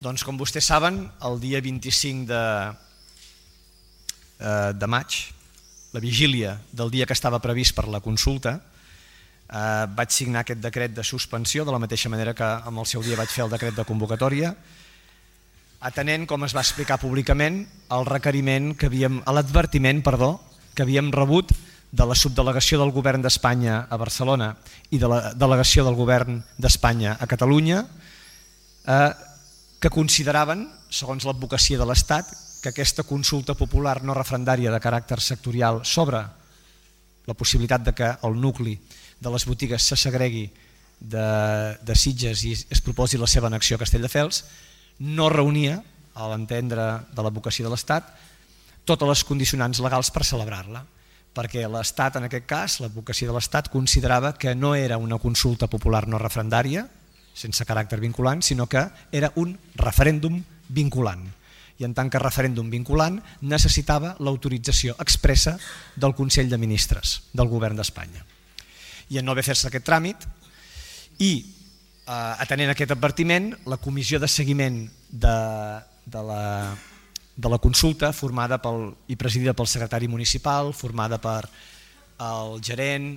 Doncs com vostès saben, el dia 25 de maig, la vigília del dia que estava previst per la consulta, vaig signar aquest decret de suspensió de la mateixa manera que amb el seu dia vaig fer el decret de convocatòria, atenent, com es va explicar públicament, l'advertiment que havíem rebut de la subdelegació del govern d'Espanya a Barcelona i de la delegació del govern d'Espanya a Catalunya, que consideraven, segons l'advocacia de l'Estat, que aquesta consulta popular no referendària de caràcter sectorial sobre la possibilitat de que el nucli de les botigues se segregui de Sitges i es proposi la seva annexió a Castelldefels, no reunia, a l'entendre de l'advocacia de l'Estat, totes les condicionants legals per celebrar-la, perquè l'Estat, en aquest cas, l'advocacia de l'Estat, considerava que no era una consulta popular no referendària, sense caràcter vinculant, sinó que era un referèndum vinculant. I en tant que referèndum vinculant necessitava l'autorització expressa del Consell de Ministres del Govern d'Espanya. I en no haver fet-se aquest tràmit i atenent aquest advertiment, la comissió de seguiment de la consulta, formada i presidida pel secretari municipal, formada per el gerent,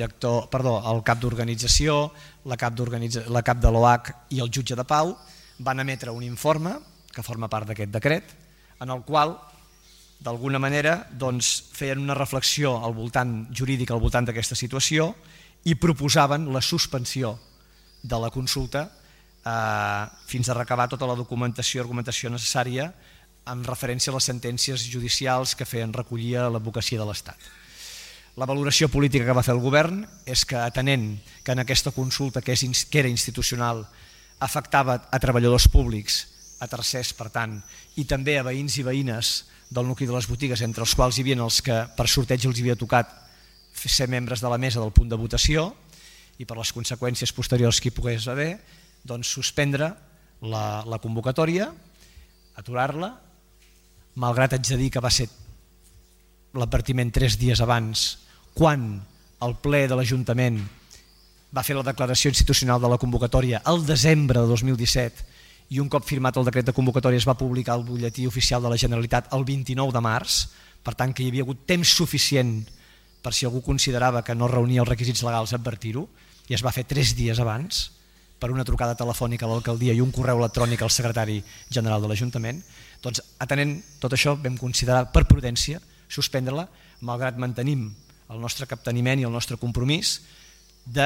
el cap d'organització, la cap de l'OAC i el jutge de pau, van emetre un informe que forma part d'aquest decret, en el qual, d'alguna manera, feien una reflexió jurídica al voltant d'aquesta situació i proposaven la suspensió de la consulta fins a recabar tota la documentació i argumentació necessària en referència a les sentències judicials que recollia l'advocacia de l'Estat. La valoració política que va fer el govern és que, atenent que en aquesta consulta, que era institucional, afectava a treballadors públics, a tercers, per tant, i també a veïns i veïnes del nucli de les botigues, entre els quals hi havia els que per sorteig els havia tocat ser membres de la mesa del punt de votació, i per les conseqüències posteriors que hi pogués haver, suspendre la convocatòria, aturar-la, malgrat haig de dir que va ser l'advertiment 3 dies abans, quan el ple de l'Ajuntament va fer la declaració institucional de la convocatòria el desembre de 2017 i un cop firmat el decret de convocatòria es va publicar al butlletí oficial de la Generalitat el 29 de març, per tant que hi havia hagut temps suficient per si algú considerava que no reunia els requisits legals advertir-ho, i es va fer 3 dies abans per una trucada telefònica a l'alcaldia i un correu electrònic al secretari general de l'Ajuntament. Doncs atenent tot això vam considerar per prudència suspendre-la, malgrat mantenim el nostre capteniment i el nostre compromís de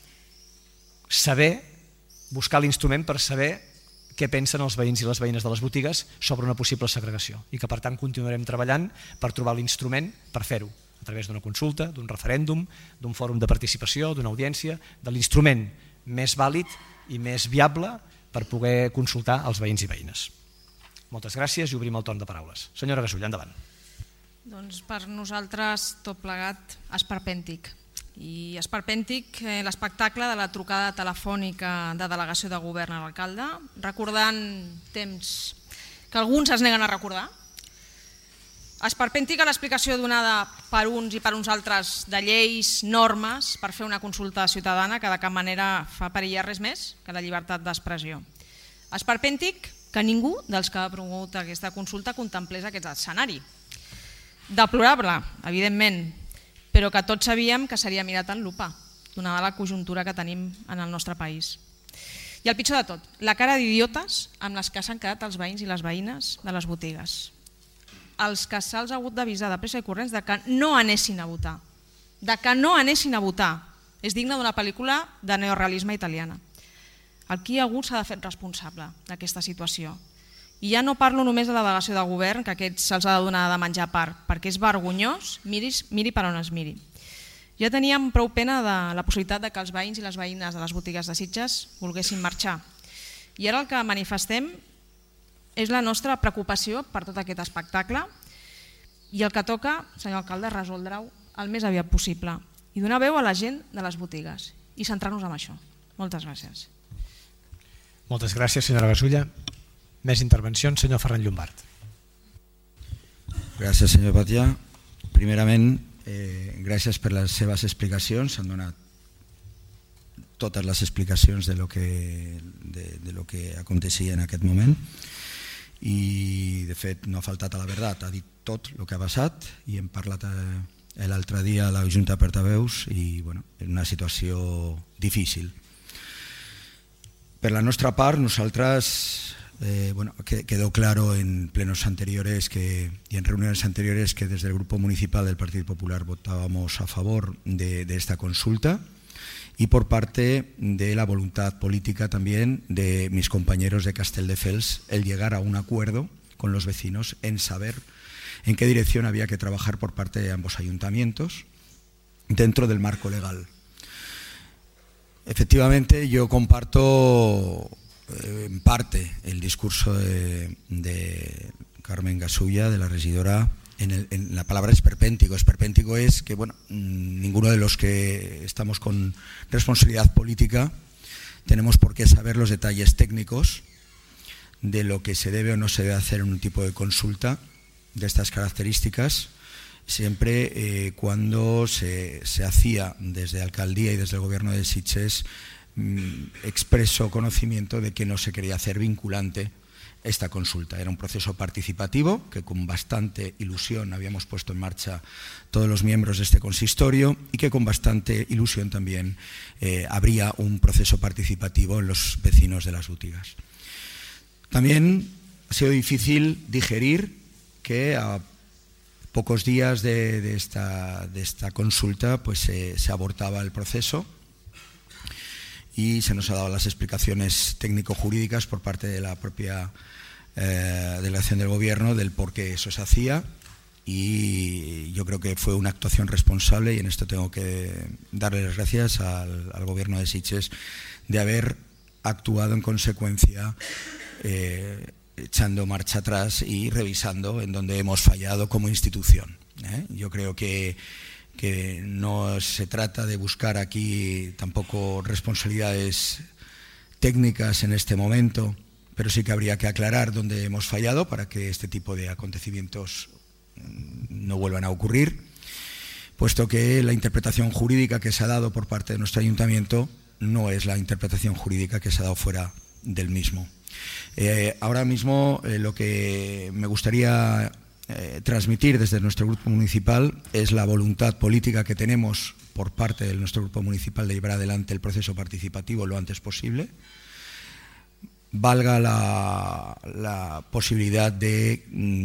saber, buscar l'instrument per saber què pensen els veïns i les veïnes de les botigues sobre una possible segregació i que per tant continuarem treballant per trobar l'instrument per fer-ho a través d'una consulta, d'un referèndum, d'un fòrum de participació, d'una audiència, de l'instrument més vàlid i més viable per poder consultar els veïns i veïnes. Moltes gràcies i obrim el torn de paraules. Senyora Gasull, endavant. Doncs per nosaltres tot plegat esperpèntic. I esperpèntic l'espectacle de la trucada telefònica de delegació de govern a l'alcalde, recordant temps que alguns es neguen a recordar. Esperpèntica l'explicació donada per uns i per uns altres de lleis, normes, per fer una consulta ciutadana que de cap manera fa perillar res més que la llibertat d'expressió. Esperpèntic que ningú dels que ha promogut aquesta consulta contemplés aquest escenari. Deplorable, evidentment, però que tots sabíem que seria mirat en lupa, donada la conjuntura que tenim en el nostre país. I el pitjor de tot, la cara d'idiotes amb les que s'han quedat els veïns i les veïnes de les botigues. Els que se'ls ha hagut d'avisar de pressa i corrents de que no anessin a votar. És digne d'una pel·lícula de neorealisme italiana. Aquí algú s'ha de fer responsable d'aquesta situació. I ja no parlo només de la delegació de govern, que a aquests se'ls ha de donar de menjar part, perquè és vergonyós, miri per on es miri. Ja teníem prou pena de la possibilitat que els veïns i les veïnes de les botigues de Sitges volguessin marxar. I ara el que manifestem és la nostra preocupació per tot aquest espectacle i el que toca, senyor alcalde, és resoldre-ho el més aviat possible i donar veu a la gent de les botigues i centrar-nos en això. Moltes gràcies. Moltes gràcies, senyora Gasulla. Més intervencions, senyor Ferran Llombart. Gràcies, senyor Patià. Primerament, gràcies per les seves explicacions. Han donat totes les explicacions de lo que aconteixia en aquest moment, i de fet no ha faltat a la veritat, ha dit tot el que ha passat i hem parlat l'altre dia a la Junta de Portaveus i és una situació difícil. Per la nostra part, nosaltres, quedó claro en plenos anteriores y en reuniones anteriores que desde el Grupo Municipal del Partido Popular votábamos a favor de esta consulta, y por parte de la voluntad política también de mis compañeros de Castelldefels el llegar a un acuerdo con los vecinos en saber en qué dirección había que trabajar por parte de ambos ayuntamientos dentro del marco legal. Efectivamente, yo comparto en parte el discurso de Carmen Gasulla, de la regidora. En la palabra esperpéntico. Esperpéntico es que ninguno de los que estamos con responsabilidad política tenemos por qué saber los detalles técnicos de lo que se debe o no se debe hacer en un tipo de consulta de estas características, siempre cuando se hacía desde Alcaldía y desde el Gobierno de Sitges expreso conocimiento de que no se quería hacer vinculante esta consulta. Era un proceso participativo que con bastante ilusión habíamos puesto en marcha todos los miembros de este consistorio y que con bastante ilusión también habría un proceso participativo en los vecinos de Las Útigas. También ha sido difícil digerir que a pocos días de esta consulta se abortaba el proceso y se nos ha dado las explicaciones técnico-jurídicas por parte de la propia delegación del Gobierno del por qué eso se hacía, y yo creo que fue una actuación responsable, y en esto tengo que darle las gracias al Gobierno de Sitges de haber actuado en consecuencia, echando marcha atrás y revisando en donde hemos fallado como institución. Yo creo que no se trata de buscar aquí tampoco responsabilidades técnicas en este momento, pero sí que habría que aclarar dónde hemos fallado para que este tipo de acontecimientos no vuelvan a ocurrir, puesto que la interpretación jurídica que se ha dado por parte de nuestro ayuntamiento no es la interpretación jurídica que se ha dado fuera del mismo. Ahora mismo lo que me gustaría transmitir desde nuestro grupo municipal es la voluntad política que tenemos por parte de nuestro grupo municipal de llevar adelante el proceso participativo lo antes posible. Valga la posibilidad de,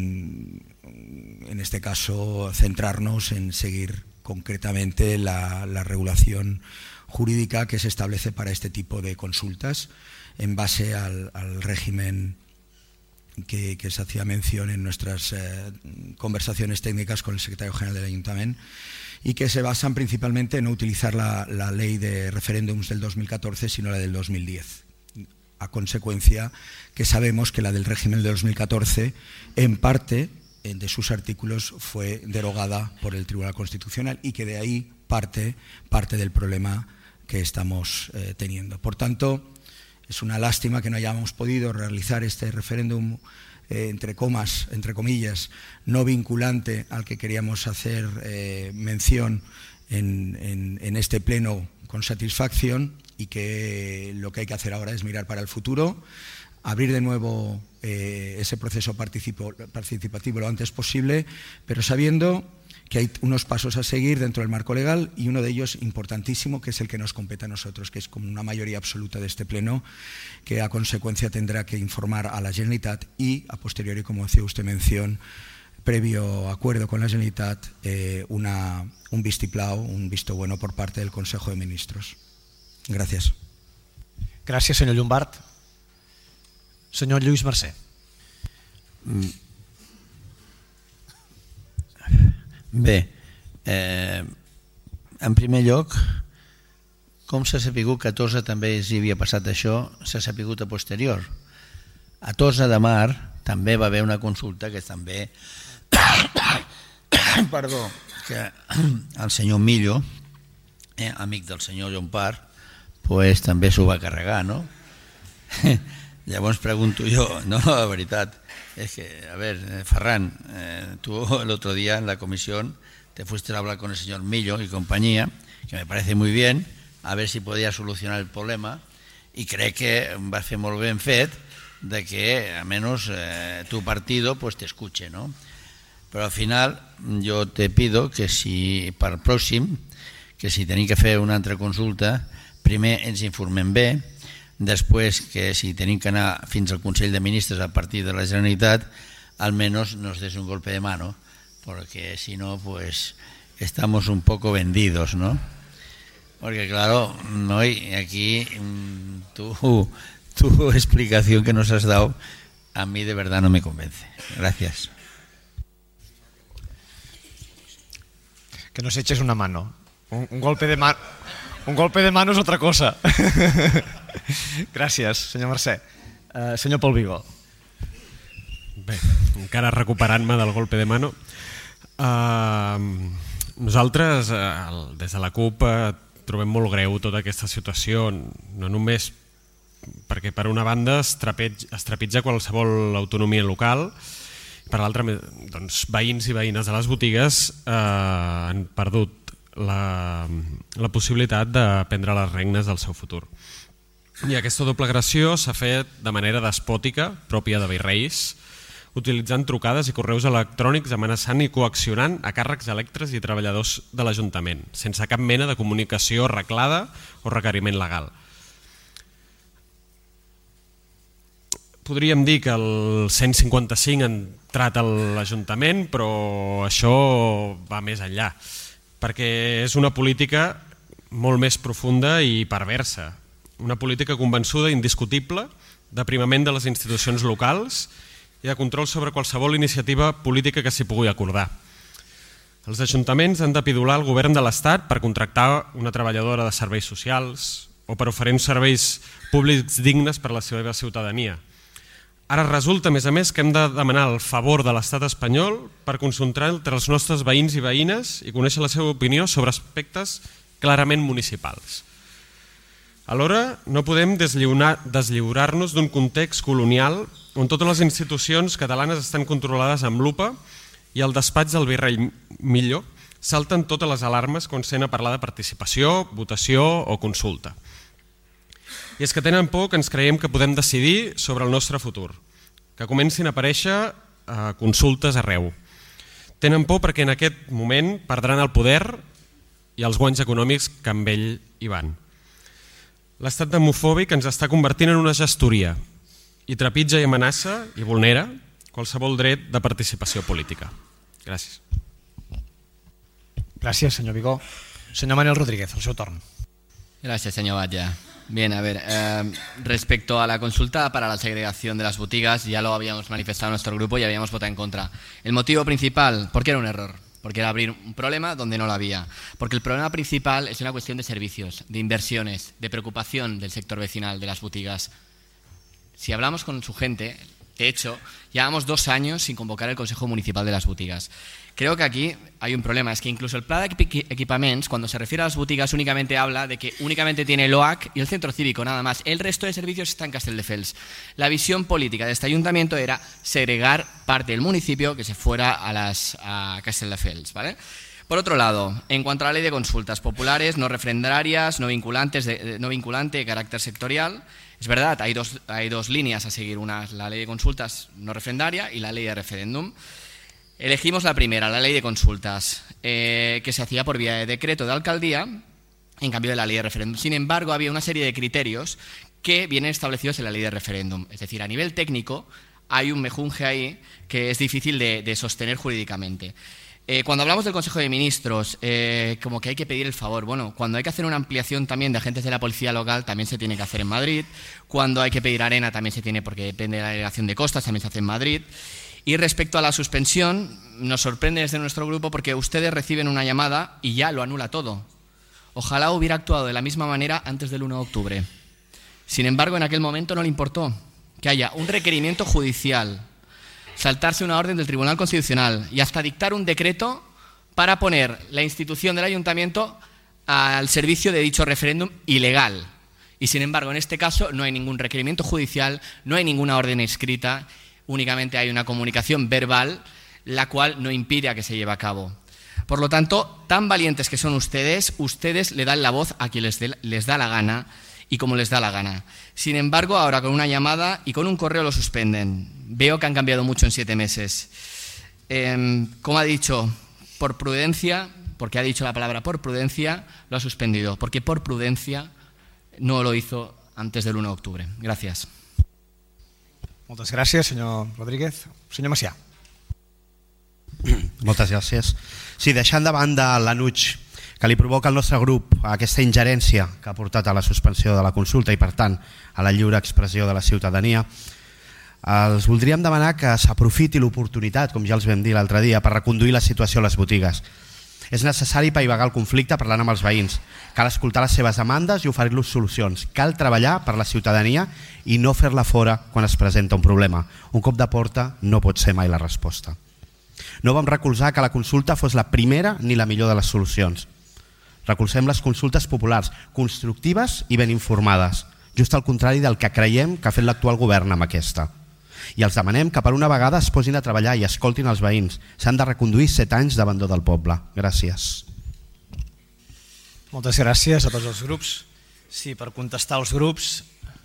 en este caso, centrarnos en seguir concretamente la regulación jurídica que se establece para este tipo de consultas en base al régimen que se hacía mención en nuestras conversaciones técnicas con el secretario general del Ayuntamiento, y que se basan principalmente en no utilizar la ley de referéndums del 2014, sino la del 2010. A consecuencia que sabemos que la del régimen de 2014, en parte de sus artículos, fue derogada por el Tribunal Constitucional, y que de ahí parte del problema que estamos teniendo. Por tanto, es una lástima que no hayamos podido realizar este referéndum, entre comillas, no vinculante al que queríamos hacer mención en este pleno con satisfacción, y que lo que hay que hacer ahora es mirar para el futuro, abrir de nuevo ese proceso participativo lo antes posible, pero sabiendo que hay unos pasos a seguir dentro del marco legal, y uno de ellos importantísimo, que es el que nos compete a nosotros, que es como una mayoría absoluta de este pleno, que a consecuencia tendrá que informar a la Generalitat y, a posteriori, como hacía usted mención, previo acuerdo con la Generalitat, un vistiplau, un visto bueno por parte del Consejo de Ministros. Gràcies. Gràcies, senyor Llombart. Senyor Lluís Mercè. Bé, en primer lloc, com s'ha sapigut que a Tossa també hi havia passat això, s'ha sapigut a posterior. A Tossa de Mar també va haver una consulta que també que el senyor Millo, amic del senyor Llombart, pues també s'ho va carregar, ¿no? Llavors pregunto yo, no, la veritat es que, a ver, Ferran, tú el otro día en la comisión te fuiste a hablar con el señor Millo y compañía, que me parece muy bien, a veure si podia solucionar el problema, i crec que va fer molt ben fet de que almenys tu partido pues te escuche, ¿no? Però al final jo te pido que si per pròxim, que si tenim que fer una altra consulta, primer ens informem bé, després que si tenim que anar fins al Consell de Ministres a partir de la Generalitat, almenys nos des un golpe de mano, porque si no, pues estamos un poco vendidos, ¿no? Porque claro, no, aquí tu explicación que nos has dado a mí de verdad no me convence. Gracias. Que nos eches una mano. Un golpe de mano. Un golpe de mano és otra cosa. Gràcies, senyor Mercè. Senyor Pol Vigó. Bé, encara recuperant-me del golpe de mano. Nosaltres, des de la CUP, trobem molt greu tota aquesta situació, no només perquè per una banda es trepitja qualsevol autonomia local, per l'altra, doncs, veïns i veïnes de les botigues han perdut la possibilitat de prendre les regnes del seu futur. I aquesta doble agressió s'ha fet de manera despòtica, pròpia de virreis, utilitzant trucades i correus electrònics amenaçant i coaccionant a càrrecs electes i treballadors de l'Ajuntament, sense cap mena de comunicació arreglada o requeriment legal. Podríem dir que el 155 ha entrat a l'Ajuntament, però això va més enllà, perquè és una política molt més profunda i perversa, una política convençuda i indiscutible d'aprimament de les institucions locals i de control sobre qualsevol iniciativa política que s'hi pugui acordar. Els ajuntaments han de pidolar el govern de l'Estat per contractar una treballadora de serveis socials o per oferir uns serveis públics dignes per a la seva ciutadania. Ara resulta, a més, que hem de demanar el favor de l'Estat espanyol per consultar entre els nostres veïns i veïnes i conèixer la seva opinió sobre aspectes clarament municipals. Alhora, no podem deslliurar-nos d'un context colonial on totes les institucions catalanes estan controlades amb lupa i al despatx del virrei Millo salten totes les alarmes quan sent a parlar de participació, votació o consulta. I és que tenen por que ens creiem que podem decidir sobre el nostre futur, que comencin a aparèixer consultes arreu. Tenen por perquè en aquest moment perdran el poder i els guanys econòmics que amb ell hi van. L'estat demofòbic ens està convertint en una gestoria i trepitja i amenaça i vulnera qualsevol dret de participació política. Gràcies. Gràcies, senyor Vigó. Senyor Manuel Rodríguez, el seu torn. Gracias, señor Batlle. Bien, a ver, respecto a la consulta para la segregación de las boutigas, ya lo habíamos manifestado en nuestro grupo y habíamos votado en contra. El motivo principal, ¿por qué era un error? Porque era abrir un problema donde no lo había. Porque el problema principal es una cuestión de servicios, de inversiones, de preocupación del sector vecinal, de las boutigas. Si hablamos con su gente, de hecho, llevamos 2 años sin convocar el Consejo Municipal de las Boutigas. Creo que aquí hay un problema, es que incluso el Pla d'Equipaments, cuando se refiere a las boutigas, únicamente habla de que únicamente tiene el OAC y el centro cívico, nada más. El resto de servicios está en Castelldefels. La visión política de este ayuntamiento era segregar parte del municipio que se fuera a Castelldefels, ¿vale? Por otro lado, en cuanto a la ley de consultas populares, no refrendarias, no vinculante de carácter sectorial, es verdad, hay dos líneas a seguir, una es la ley de consultas no refrendaria y la ley de referéndum. Elegimos la primera, la ley de consultas, que se hacía por vía de decreto de alcaldía, en cambio de la ley de referéndum. Sin embargo, había una serie de criterios que vienen establecidos en la ley de referéndum. Es decir, a nivel técnico hay un mejunje ahí que es difícil de sostener jurídicamente. Cuando hablamos del Consejo de Ministros, como que hay que pedir el favor. Bueno, cuando hay que hacer una ampliación también de agentes de la policía local, también se tiene que hacer en Madrid. Cuando hay que pedir arena, también se tiene, porque depende de la delegación de costas, también se hace en Madrid. Y respecto a la suspensión, nos sorprende desde nuestro grupo porque ustedes reciben una llamada y ya lo anula todo. Ojalá hubiera actuado de la misma manera antes del 1 de octubre. Sin embargo, en aquel momento no le importó que haya un requerimiento judicial, saltarse una orden del Tribunal Constitucional y hasta dictar un decreto para poner la institución del ayuntamiento al servicio de dicho referéndum ilegal. Y sin embargo, en este caso no hay ningún requerimiento judicial, no hay ninguna orden escrita, únicamente hay una comunicación verbal, la cual no impide a que se lleve a cabo. Por lo tanto, tan valientes que son ustedes, ustedes le dan la voz a quien les da la gana y como les da la gana. Sin embargo, ahora con una llamada y con un correo lo suspenden. Veo que han cambiado mucho en 7 meses. Como ha dicho, por prudencia, porque ha dicho la palabra por prudencia, lo ha suspendido, porque por prudencia no lo hizo antes del 1 de octubre. Gràcies. Moltes gràcies, senyor Rodríguez. Senyor Macià. Moltes gràcies. Sí, deixant de banda l'enuig que li provoca al nostre grup aquesta ingerència que ha portat a la suspensió de la consulta i, per tant, a la lliure expressió de la ciutadania, els voldríem demanar que s'aprofiti l'oportunitat, com ja els vam dir l'altre dia, per reconduir la situació a les botigues. És necessari paivagar el conflicte parlant amb els veïns. Cal escoltar les seves demandes i oferir-los solucions. Cal treballar per la ciutadania i no fer-la fora quan es presenta un problema. Un cop de porta no pot ser mai la resposta. No vam recolzar que la consulta fos la primera ni la millor de les solucions. Recolzem les consultes populars, constructives i ben informades, just al contrari del que creiem que ha fet l'actual govern amb aquesta. I els demanem que per una vegada es posin a treballar i escoltin els veïns. S'han de reconduir 7 anys d'abandó del poble. Gràcies. Moltes gràcies a tots els grups. Sí, per contestar als grups,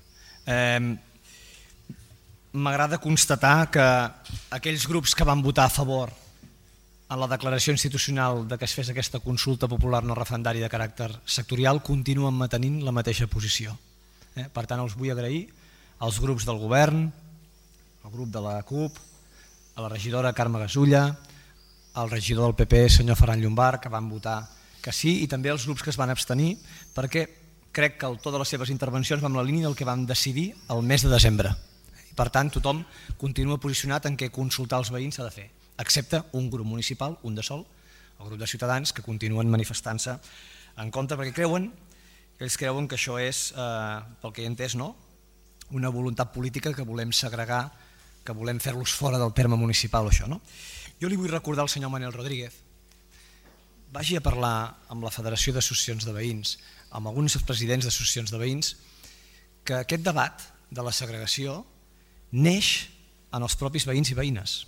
m'agrada constatar que aquells grups que van votar a favor en la declaració institucional de que es fes aquesta consulta popular no referendària de caràcter sectorial continuen mantenint la mateixa posició. Per tant, els vull agrair als grups del govern, al grup de la CUP, a la regidora Carme Gasulla, al regidor del PP, senyor Ferran Llombart, que van votar que sí, i també als grups que es van abstenir, perquè crec que el to de les seves intervencions va en la línia del que vam decidir el mes de desembre. I per tant, tothom continua posicionat en què consultar els veïns s'ha de fer, excepte un grup municipal, un de sol, el grup de Ciutadans, que continuen manifestant-se en contra, perquè ells creuen que això és, pel que he entès, una voluntat política que volem segregar, que volem fer-los fora del terme municipal o això. Jo li vull recordar al senyor Manel Rodríguez, vagi a parlar amb la Federació d'Associacions de Veïns, amb alguns presidents d'associacions de veïns, que aquest debat de la segregació neix en els propis veïns i veïnes.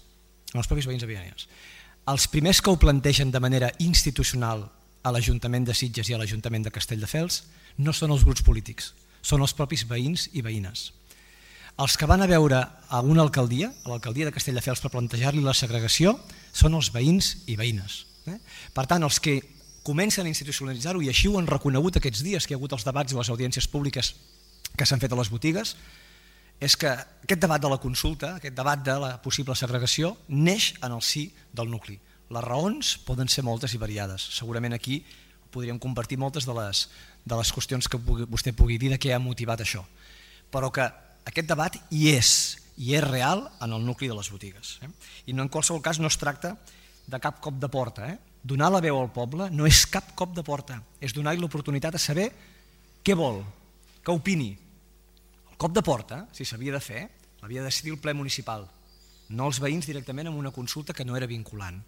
Els primers que ho plantegen de manera institucional a l'Ajuntament de Sitges i a l'Ajuntament de Castelldefels no són els grups polítics, són els propis veïns i veïnes. Els que van a veure a una alcaldia, a l'alcaldia de Castelldefels, per plantejar-li la segregació, són els veïns i veïnes. Per tant, els que comencen a institucionalitzar-ho, i així ho han reconegut aquests dies que hi ha hagut els debats i les audiències públiques que s'han fet a les botigues, és que aquest debat de la consulta, aquest debat de la possible segregació, neix en el si del nucli. Les raons poden ser moltes i variades. Segurament aquí podríem compartir moltes de les qüestions que vostè pugui dir de què ha motivat això. Però que aquest debat hi és real en el nucli de les botigues. I en qualsevol cas no es tracta de cap cop de porta. Donar la veu al poble no és cap cop de porta, és donar-li l'oportunitat de saber què vol, què opini. El cop de porta, si s'havia de fer, l'havia de decidir el ple municipal, no els veïns directament amb una consulta que no era vinculant.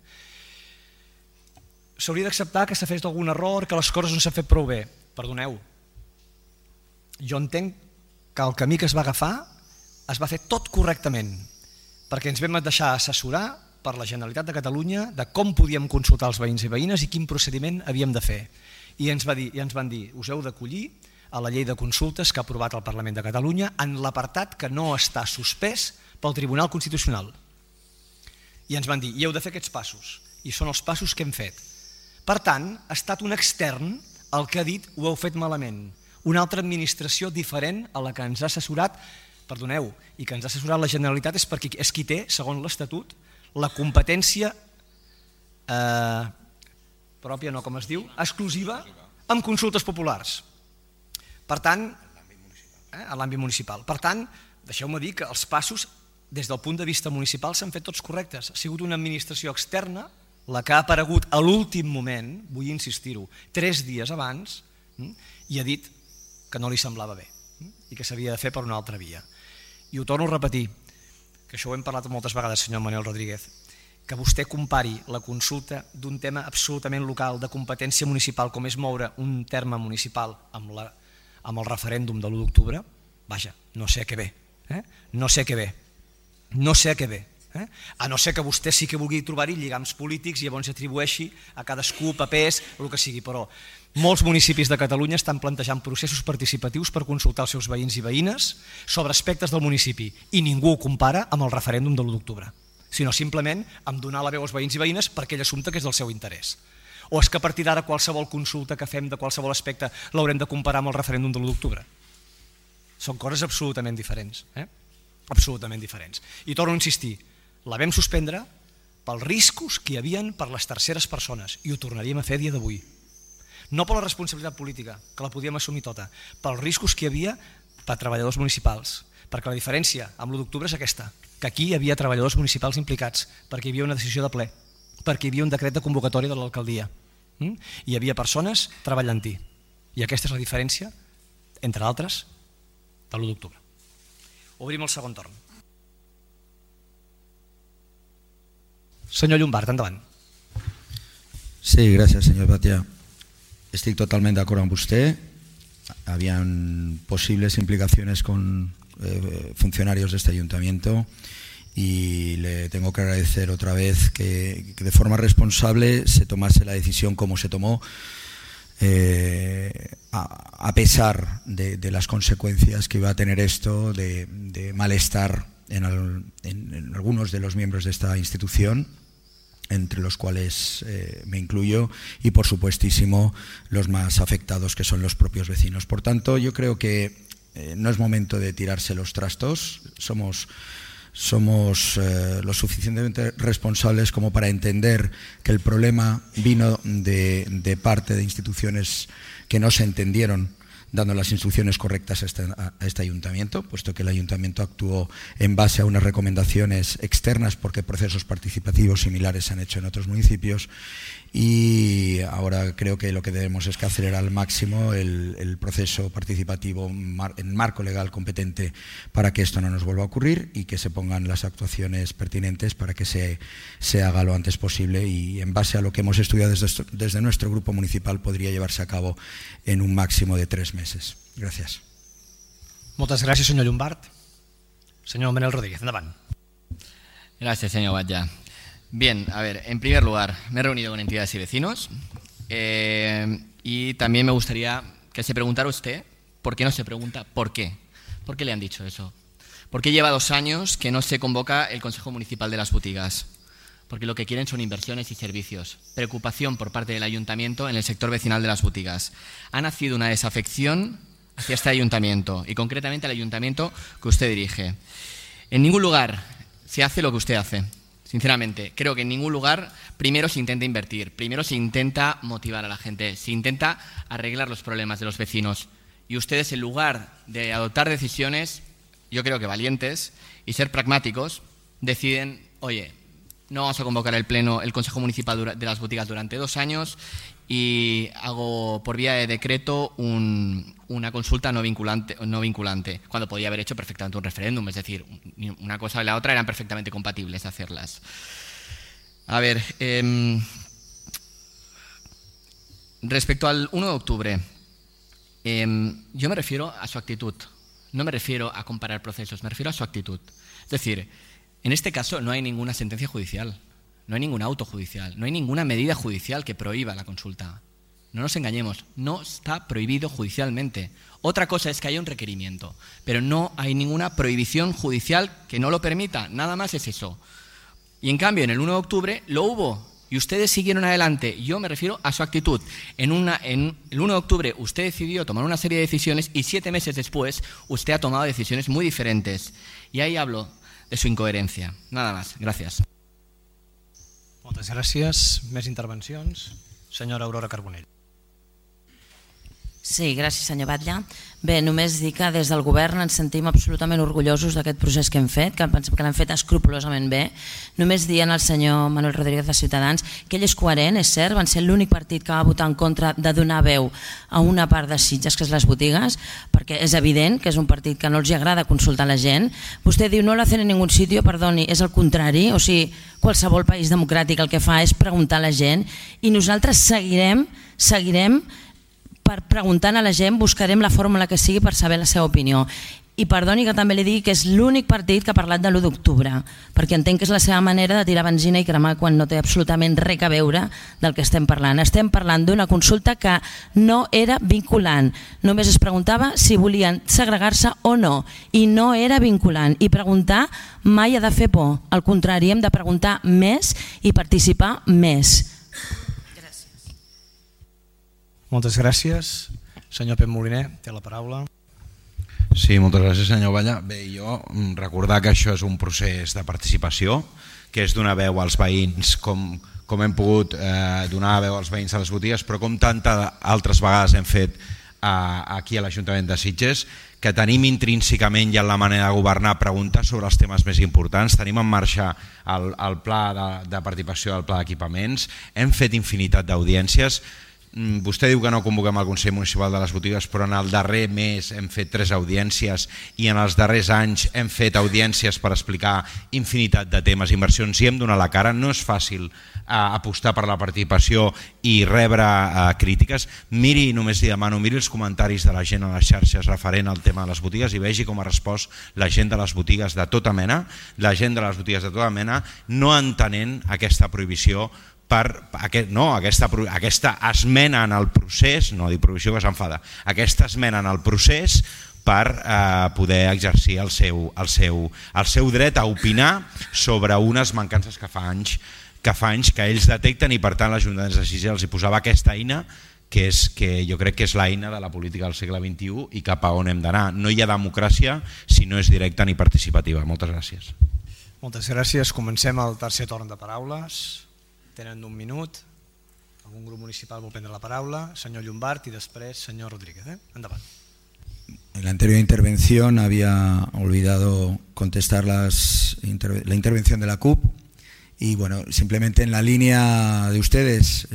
S'hauria d'acceptar que s'ha fet algun error, que les coses no s'han fet prou bé. Perdoneu, jo entenc que el camí que es va agafar es va fer tot correctament, perquè ens vam deixar assessorar per la Generalitat de Catalunya de com podíem consultar els veïns i veïnes i quin procediment havíem de fer. I ens van dir, us heu d'acollir a la llei de consultes que ha aprovat el Parlament de Catalunya en l'apartat que no està suspès pel Tribunal Constitucional. I ens van dir, i heu de fer aquests passos, i són els passos que hem fet. Per tant, ha estat un extern el que ha dit ho heu fet malament, una altra administració diferent a la que ens ha assessorat, perdoneu, i que ens ha assessorat la Generalitat és qui té, segons l'Estatut, la competència pròpia, no com es diu, exclusiva amb consultes populars. Per tant, a l'àmbit municipal. Per tant, deixeu-me dir que els passos des del punt de vista municipal s'han fet tots correctes. Ha sigut una administració externa la que ha aparegut a l'últim moment, vull insistir-ho, 3 dies abans, i ha dit que no li semblava bé i que s'havia de fer per una altra via. I ho torno a repetir, que això ho hem parlat moltes vegades, senyor Manel Rodríguez, que vostè compari la consulta d'un tema absolutament local de competència municipal com és moure un terme municipal amb el referèndum de l'1 d'octubre, vaja, no sé a què ve. No sé a què ve. A no ser que vostè sí que vulgui trobar-hi lligams polítics i llavors atribueixi a cadascú papers o el que sigui, però molts municipis de Catalunya estan plantejant processos participatius per consultar els seus veïns i veïnes sobre aspectes del municipi i ningú ho compara amb el referèndum de l'1 d'octubre, sinó simplement amb donar la veu als veïns i veïnes per aquell assumpte que és del seu interès. O és que a partir d'ara qualsevol consulta que fem de qualsevol aspecte l'haurem de comparar amb el referèndum de l'1 d'octubre? Són coses absolutament diferents. Absolutament diferents. I torno a insistir, la vam suspendre pels riscos que hi havia per les terceres persones i ho tornaríem a fer a dia d'avui. No per la responsabilitat política, que la podíem assumir tota, pels riscos que hi havia per treballadors municipals, perquè la diferència amb l'1 d'octubre és aquesta, que aquí hi havia treballadors municipals implicats, perquè hi havia una decisió de ple, perquè hi havia un decret de convocatòria de l'alcaldia, hi havia persones treballant-hi, i aquesta és la diferència, entre d'altres, de l'1 d'octubre. Obrim el segon torn. Senyor Llombart, endavant. Sí, gràcies, senyor Batlle. Estic totalment d'acord amb vostè. Habían posibles implicaciones con funcionarios de este ayuntamiento y le tengo que agradecer otra vez que de forma responsable se tomase la decisión como se tomó, a pesar de las consecuencias que iba a tener esto, de malestar en algunos de los miembros de esta institución, entre los cuales me incluyo, y por supuestísimo los más afectados, que son los propios vecinos. Por tanto, yo creo que no es momento de tirarse los trastos. Somos lo suficientemente responsables como para entender que el problema vino de parte de instituciones que no se entendieron dando las instrucciones correctas a este ayuntamiento, puesto que el ayuntamiento actuó en base a unas recomendaciones externas porque procesos participativos similares se han hecho en otros municipios, y ahora creo que lo que debemos es que acelerar al máximo el proceso participativo en marco legal competente para que esto no nos vuelva a ocurrir y que se pongan las actuaciones pertinentes para que se haga lo antes posible, y en base a lo que hemos estudiado desde nuestro grupo municipal podría llevarse a cabo en un máximo de 3 meses. Gràcies. Moltes gràcies, senyor Llombart. Senyor Manel Rodríguez, endavant. Gracias, señor Batlle. Bien, a ver, en primer lugar, me he reunido con entidades y vecinos y también me gustaría que se preguntara usted por qué no se pregunta por qué. ¿Por qué le han dicho eso? ¿Por qué lleva 2 años que no se convoca el Consejo Municipal de las Botigas? Porque lo que quieren son inversiones y servicios. Preocupación por parte del ayuntamiento en el sector vecinal de las botigas. Ha nacido una desafección hacia este ayuntamiento y concretamente al ayuntamiento que usted dirige. En ningún lugar se hace lo que usted hace. Sinceramente, creo que en ningún lugar primero se intenta invertir, primero se intenta motivar a la gente, se intenta arreglar los problemas de los vecinos. Y ustedes, en lugar de adoptar decisiones, yo creo que valientes, y ser pragmáticos, deciden, oye, no vamos a convocar el Consejo Municipal de las Botigas durante 2 años y hago por vía de decreto una consulta no vinculante, cuando podía haber hecho perfectamente un referéndum. Es decir, una cosa y la otra eran perfectamente compatibles hacerlas. A ver, respecto al 1 de octubre, yo me refiero a su actitud, no me refiero a comparar procesos, me refiero a su actitud. Es decir, en este caso no hay ninguna sentencia judicial, no hay ningún auto judicial, no hay ninguna medida judicial que prohíba la consulta. No nos engañemos, no está prohibido judicialmente. Otra cosa es que haya un requerimiento, pero no hay ninguna prohibición judicial que no lo permita, nada más es eso. Y en cambio, en el 1 de octubre lo hubo y ustedes siguieron adelante. Yo me refiero a su actitud. En el 1 de octubre usted decidió tomar una serie de decisiones y 7 meses después usted ha tomado decisiones muy diferentes. Y ahí hablo de su incoherencia. Nada más. Gràcies. Moltes gràcies. Més intervencions? Senyora Aurora Carbonell. Sí, gràcies, senyor Batlle. Bé, només dir que des del govern ens sentim absolutament orgullosos d'aquest procés que hem fet, que pensem que l'hem fet escrupolosament bé. Només dient al senyor Manuel Rodríguez de Ciutadans que ell és coherent, és cert, van ser l'únic partit que va votar en contra de donar veu a una part de Sitges, que és les botigues, perquè és evident que és un partit que no els agrada consultar la gent. Vostè diu no lo hacen en ningún sitio, perdoni, és el contrari, o sigui, qualsevol país democràtic el que fa és preguntar a la gent i nosaltres seguirem per preguntant a la gent, buscarem la fórmula que sigui per saber la seva opinió. I perdoni que també li digui que és l'únic partit que ha parlat de l'1 d'octubre, perquè entenc que és la seva manera de tirar benzina i cremar quan no té absolutament res a veure del que estem parlant. Estem parlant d'una consulta que no era vinculant. Només es preguntava si volien segregar-se o no, i no era vinculant. I preguntar mai ha de fer por. Al contrari, hem de preguntar més i participar més. Gràcies. Moltes gràcies. Senyor Pep Moliner, té la paraula. Sí, moltes gràcies, senyor Batlle. Bé, jo recordar que això és un procés de participació, que és donar veu als veïns com hem pogut donar veu als veïns a les botigues, però com tantes altres vegades hem fet aquí a l'Ajuntament de Sitges, que tenim intrínsecament ja en la manera de governar preguntes sobre els temes més importants. Tenim en marxa el pla de participació del pla d'equipaments, hem fet infinitat d'audiències. Vostè diu que no convoquem el Consell Municipal de les Botigues, però en el darrer mes hem fet 3 audiències i en els darrers anys hem fet audiències per explicar infinitat de temes, inversions, i hem donat la cara. No és fàcil apostar per la participació i rebre crítiques. Miri, només li demano, miri els comentaris de la gent a les xarxes referent al tema de les botigues i vegi com ha respost la gent de les botigues de tota mena, no entenent aquesta prohibició per aquesta esmena en el procés, no dic prohibició que s'enfada, aquesta esmena en el procés per poder exercir el seu dret a opinar sobre unes mancances que fa anys que ells detecten, i per tant l'Ajuntament de Sitges els hi posava aquesta eina que jo crec que és l'eina de la política del segle XXI i cap a on hem d'anar. No hi ha democràcia si no és directa ni participativa. Moltes gràcies. Moltes gràcies. Comencem el tercer torn de paraules. Tenen un minut. Algun grup municipal vol prendre la paraula. Senyor Llombart i després senyor Rodríguez. Endavant. En la anterior intervención había olvidado contestar la intervención de la CUP y bueno, simplemente en la línea de ustedes,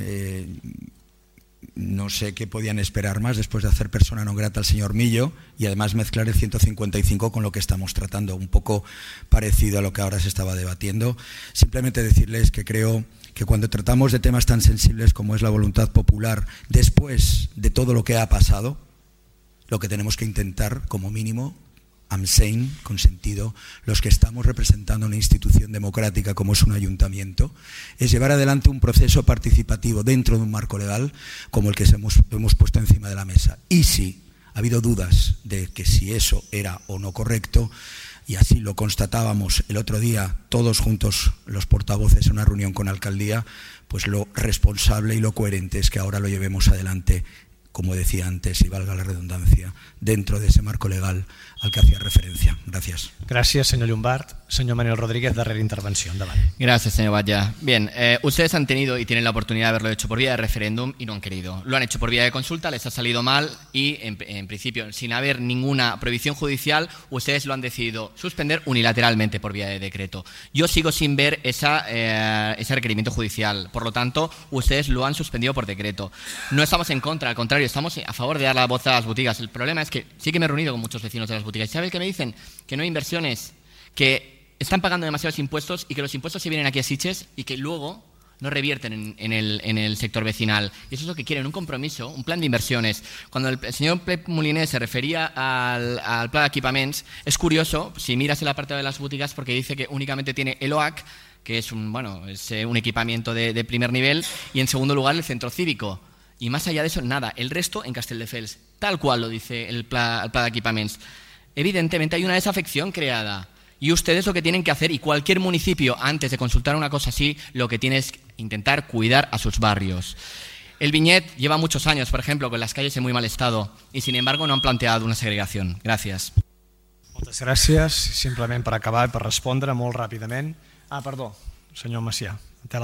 no sé qué podían esperar más después de hacer persona non grata al señor Millo y además mezclar el 155 con lo que estamos tratando, un poco parecido a lo que ahora se estaba debatiendo. Simplemente decirles que creo que cuando tratamos de temas tan sensibles como es la voluntad popular, después de todo lo que ha pasado, lo que tenemos que intentar, como mínimo, amb seny, con sentido, los que estamos representando una institución democrática como es un ayuntamiento, es llevar adelante un proceso participativo dentro de un marco legal como el que hemos puesto encima de la mesa. Y si ha habido dudas de que si eso era o no correcto, y así lo constatábamos el otro día todos juntos los portavoces en una reunión con alcaldía, pues lo responsable y lo coherente es que ahora lo llevemos adelante, como decía antes, y valga la redundancia, dentro de ese marco legal al que hacía referencia. Gracias. Gracias, señor Llombart. Señor Manuel Rodríguez, darrera intervención. Gracias, señor Batlle. Bien, ustedes han tenido y tienen la oportunidad de haberlo hecho por vía de referéndum y no han querido. Lo han hecho por vía de consulta, les ha salido mal y, en principio, sin haber ninguna prohibición judicial, ustedes lo han decidido suspender unilateralmente por vía de decreto. Yo sigo sin ver ese requerimiento judicial. Por lo tanto, ustedes lo han suspendido por decreto. No estamos en contra, al contrario, estamos a favor de dar la voz a las boutigas. El problema es que sí que me he reunido con muchos vecinos de las boutigas. ¿Sabes qué me dicen? Que no hay inversiones, que están pagando demasiados impuestos y que los impuestos se vienen aquí a Sitges y que luego no revierten en el sector vecinal. Y eso es lo que quieren, un compromiso, un plan de inversiones. Cuando el señor Pep Moliner se refería al plan de equipaments, es curioso, si miras el apartado de las boutigas, porque dice que únicamente tiene el OAC, que es un equipamiento de primer nivel, y en segundo lugar el centro cívico. Y más allá de eso, nada. El resto en Castelldefels, tal cual lo dice el plan de equipaments. Evidentemente hay una desafección creada. Y ustedes lo que tienen que hacer, y cualquier municipio antes de consultar una cosa así, lo que tiene es intentar cuidar a sus barrios. El Viñet lleva muchos años, por ejemplo, con las calles en muy mal estado, y sin embargo no han planteado una segregación. Gràcies. Moltes gràcies. Simplement per acabar i per respondre molt ràpidament. Perdó, senyor Macià.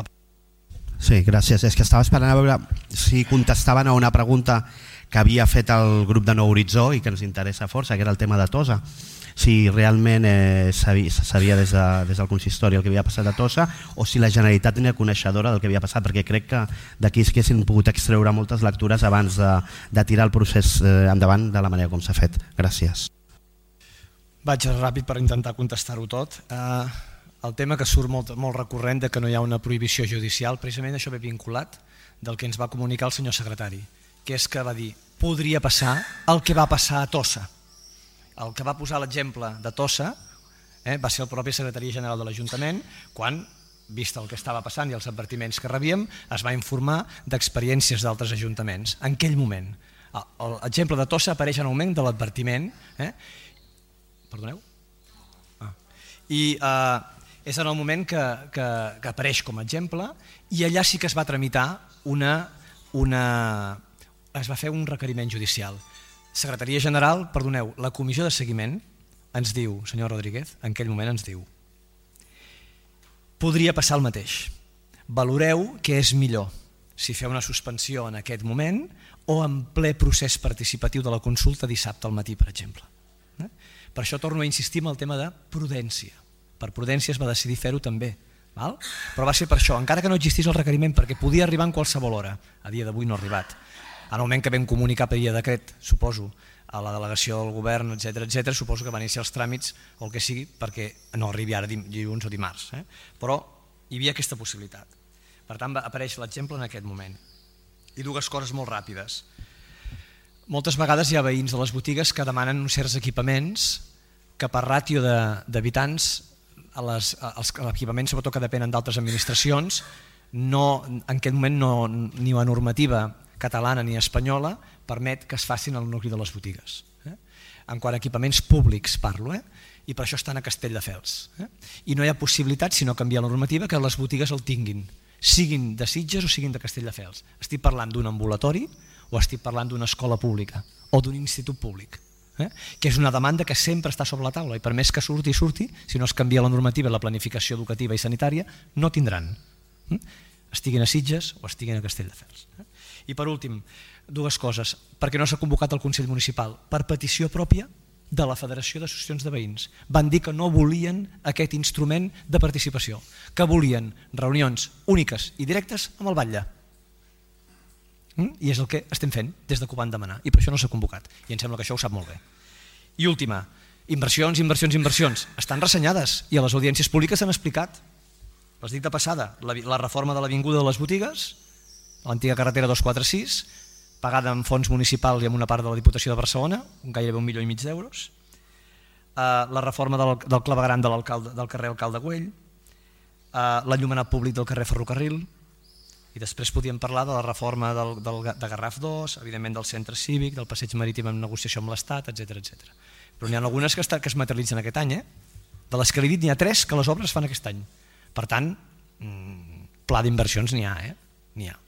Sí, gràcies. És que estava esperant a veure si contestaven a una pregunta que havia fet el grup de Nou Horitzó i que ens interessa força, que era el tema de Tossa. Si realment sabia des del consistori el que havia passat a Tossa o si la Generalitat era coneixedora del que havia passat, perquè crec que d'aquí es haguessin pogut extreure moltes lectures abans de tirar el procés endavant de la manera com s'ha fet. Gràcies. Vaig ràpid per intentar contestar-ho tot. El tema que surt molt recurrent de que no hi ha una prohibició judicial, precisament això ve vinculat del que ens va comunicar el senyor secretari, que és que va dir podria passar el que va passar a Tossa. el que va posar l'exemple de Tossa va ser el propi secretari general de l'Ajuntament quan, vist el que estava passant i els advertiments que rebíem, es va informar d'experiències d'altres ajuntaments. En aquell moment, l'exemple de Tossa apareix en el moment de l'advertiment. Perdoneu? I és en el moment que apareix com a exemple i allà sí que es va tramitar es va fer un requeriment judicial. Secretaria General, perdoneu, la comissió de seguiment ens diu, senyor Rodríguez, en aquell moment ens diu: podria passar el mateix. Valoreu què és millor, si fer una suspensió en aquest moment o en ple procés participatiu de la consulta dissabte al matí, per exemple. Per això torno a insistir en el tema de prudència. Per prudència es va decidir fer-ho també, però va ser per això, encara que no existís el requeriment, perquè podia arribar en qualsevol hora. A dia d'avui no ha arribat. En el moment que vam comunicar per via decret, suposo, a la delegació del govern, etc., suposo que van iniciar els tràmits o el que sigui perquè no arribi ara dilluns o dimarts. Però hi havia aquesta possibilitat. Per tant, apareix l'exemple en aquest moment. I dues coses molt ràpides. Moltes vegades hi ha veïns de les botigues que demanen uns certs equipaments que per ràtio d'habitants, els equipaments sobretot que depenen d'altres administracions, en aquest moment ni la normativa catalana ni espanyola permet que es facin al nucli de les botigues. En quant a equipaments públics parlo, i per això estan a Castelldefels. I no hi ha possibilitat, si no canviar la normativa, que les botigues el tinguin, siguin de Sitges o siguin de Castelldefels. Estic parlant d'un ambulatori o estic parlant d'una escola pública o d'un institut públic, que és una demanda que sempre està sobre la taula i per més que surti, si no es canvia la normativa i la planificació educativa i sanitària, no tindran. Estiguin a Sitges o estiguin a Castelldefels. I per últim, dues coses. Per què no s'ha convocat el Consell Municipal? Per petició pròpia de la Federació d'Associacions de Veïns. Van dir que no volien aquest instrument de participació, que volien reunions úniques i directes amb el batlle. I és el que estem fent des que ho van demanar i per això no s'ha convocat i em sembla que això ho sap molt bé. I última, inversions. Estan ressenyades i a les audiències públiques s'han explicat. Les dic de passada, la reforma de l'Avinguda de les Botigues, l'antiga carretera 246, pagada amb fons municipal i amb una part de la Diputació de Barcelona, gairebé 1,5 milions d'euros, la reforma del clavegueram del carrer Alcalde Güell, l'enllumenat públic del carrer Ferrocarril, i després podíem parlar de la reforma de Garraf 2, evidentment del centre cívic, del passeig marítim en negociació amb l'Estat, etc. Però n'hi ha algunes que es materialitzen aquest any. De les que li he dit n'hi ha 3 que les obres fan aquest any. Per tant, pla d'inversions n'hi ha.